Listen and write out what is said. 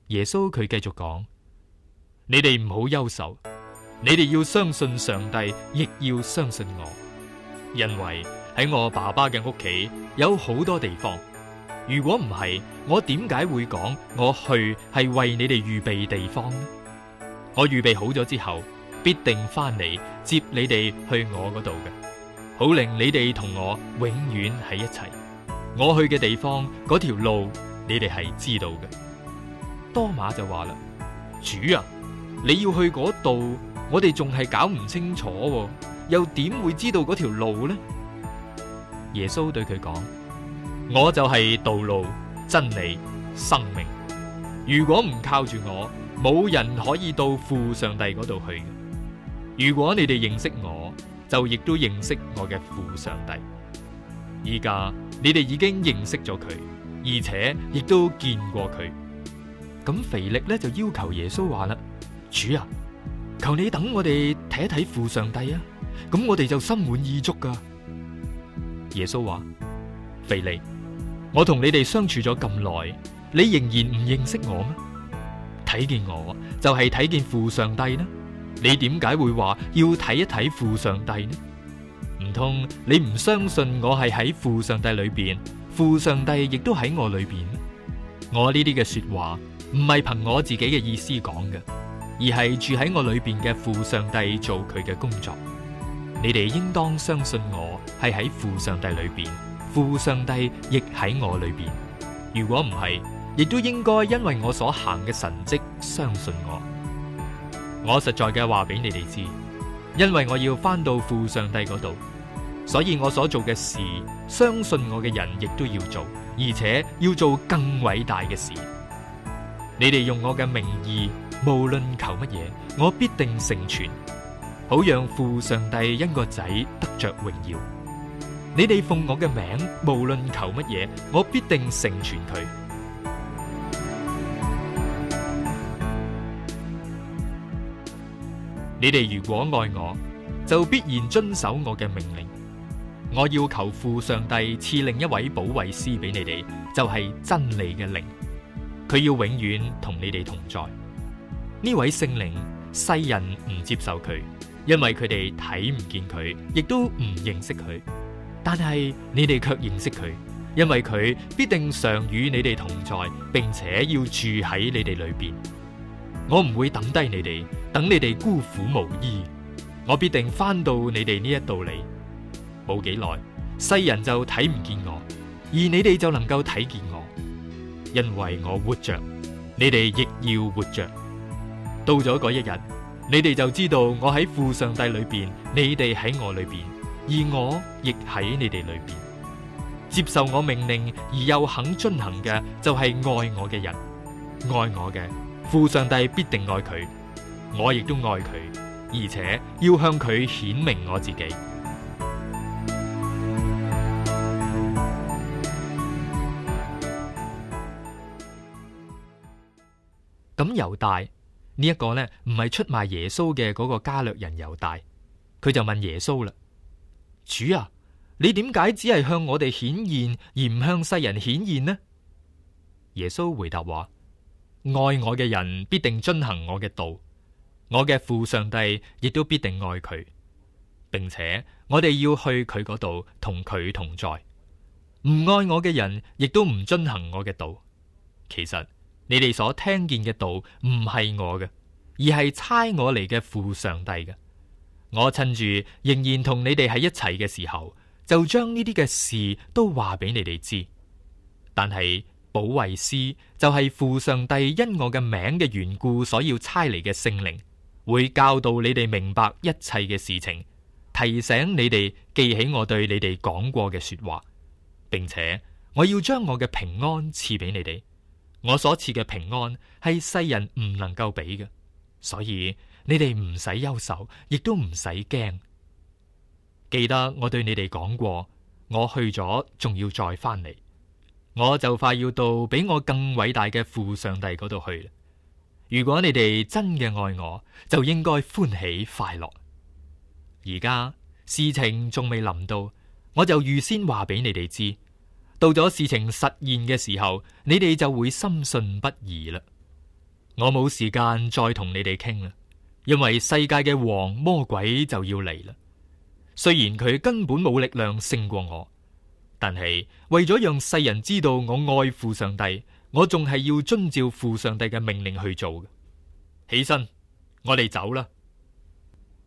耶穌佢繼續講：你哋唔好憂愁，你哋要相信上帝，亦要相信我，因為喺我爸爸嘅屋企有好多地方。如果唔係，我點解會講我去係為你哋預備地方呢？我預備好咗之後，必定翻嚟接你哋去我嗰度嘅，好令你哋同我永遠喺一齊。我去嘅地方嗰條路，你哋係知道嘅。多馬就話啦：主啊，你要去嗰度，我哋仲係搞唔清楚喎，又點會知道嗰條路呢？耶穌對佢講：我就係道路、真理、生命。如果唔靠住我，冇人可以到父上帝嗰度去嘅。如果你哋認識我，就亦都認識我嘅父上帝。而家你哋已經認識咗佢，而且亦都見過佢。咁腓力咧就要求耶穌話啦：主啊，求你等我哋睇一睇父上帝啊，咁我哋就心滿意足噶。耶穌話：腓力，我同你哋相處咗咁耐，你仍然唔認識我咩？睇見我就係睇見父上帝呢？你點解會話要睇一睇父上帝呢？唔通你唔相信我係喺父上帝裏邊，父上帝亦都喺我裏邊？我呢啲嘅說話唔係憑我自己嘅意思講嘅，而係住喺我裏邊嘅父上帝做佢嘅工作。你哋應當相信我係喺父上帝裏邊，父上帝亦喺我裏邊。如果唔係，亦都應該因為我所行嘅神蹟相信我。我實在嘅話俾你哋知，因為我要翻到父上帝嗰度，所以我所做嘅事，相信我嘅人亦都要做，而且要做更偉大嘅事。你哋用我嘅名義，無論求乜嘢，我必定成全，好讓父上帝因個仔得着榮耀。你哋奉我嘅名，無論求乜嘢，我必定成全佢。你哋如果愛我，就必然遵守我嘅命令。我要求父上帝賜另一位保惠師俾你哋，就係真理嘅靈。佢要永遠同你哋同在。呢位聖靈，世人唔接受佢，因為佢哋睇唔見佢，亦都唔認識佢。但係你哋卻認識佢，因為佢必定常與你哋同在，並且要住喺你哋裏邊。我唔會等低你哋，等你哋孤苦無依。我必定翻到你哋呢一度嚟。冇幾耐，世人就睇唔見我，而你哋就能夠睇見我，因為我活着，你哋亦要活着。到咗嗰一日，你哋就知道我喺父上帝裏邊，你哋喺我裏邊，而我亦喺你哋裏邊。接受我命令而又肯遵行嘅，就係愛我嘅人。愛我嘅，父上帝必定愛佢，我亦都愛佢，而且要向佢顯明我自己。咁猶大呢一個呢，唔係出賣耶穌嘅嗰個加略人猶大，佢就問耶穌啦：主啊，你點解只係向我哋顯現，而唔向世人顯現呢？耶穌回答話：愛我嘅人必定遵行我嘅道，我嘅父上帝亦都必定愛佢，並且我哋要去佢嗰度同佢同在。唔愛我嘅人亦都唔遵行我嘅道。其實你哋所聽見嘅道唔係我嘅，而係差我嚟嘅父上帝嘅。我趁住仍然同你哋喺一齊嘅時候，就將呢啲嘅事都話俾你哋知。但係保惠師就係父上帝因我嘅名嘅緣故所要差嚟嘅聖靈，會教導你哋明白一切嘅事情，提醒你哋記起我對你哋講過嘅說話，並且我要將我嘅平安賜俾你哋。我所賜嘅平安係世人唔能夠俾嘅，所以你哋唔使憂愁，亦都唔使驚。記得我對你哋講過，我去咗仲要再翻嚟，我就快要到比我更偉大嘅父上帝嗰度去。如果你哋真嘅愛我，就應該歡喜快樂。而家事情仲未臨到，我就預先話俾你哋知。到咗事情實現嘅時候，你哋就會深信不疑啦。 我冇時間再同你哋傾啦，因為世界嘅王魔鬼就要嚟啦。雖然佢根本冇力量勝過我，但係為咗讓世人知道我愛父上帝，我仲係要遵照父上帝嘅命令去做嘅。起身，我哋走啦。